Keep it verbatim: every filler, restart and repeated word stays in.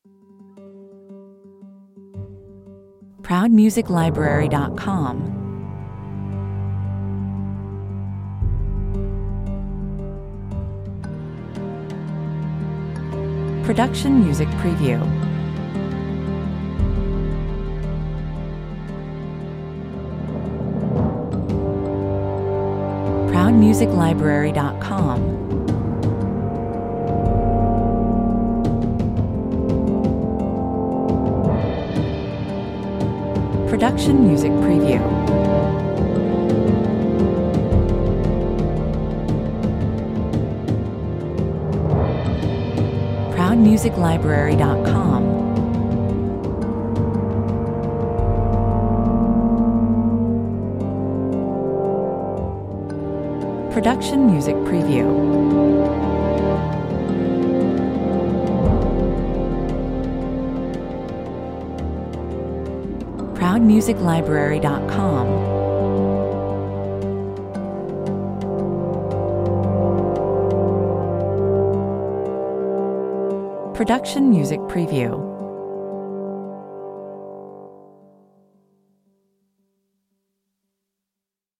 proud music library dot com, Production Music Preview, proud music library dot com, Production Music Preview, proud music library dot com, Production Music Preview, proud music library dot com, Production Music Preview.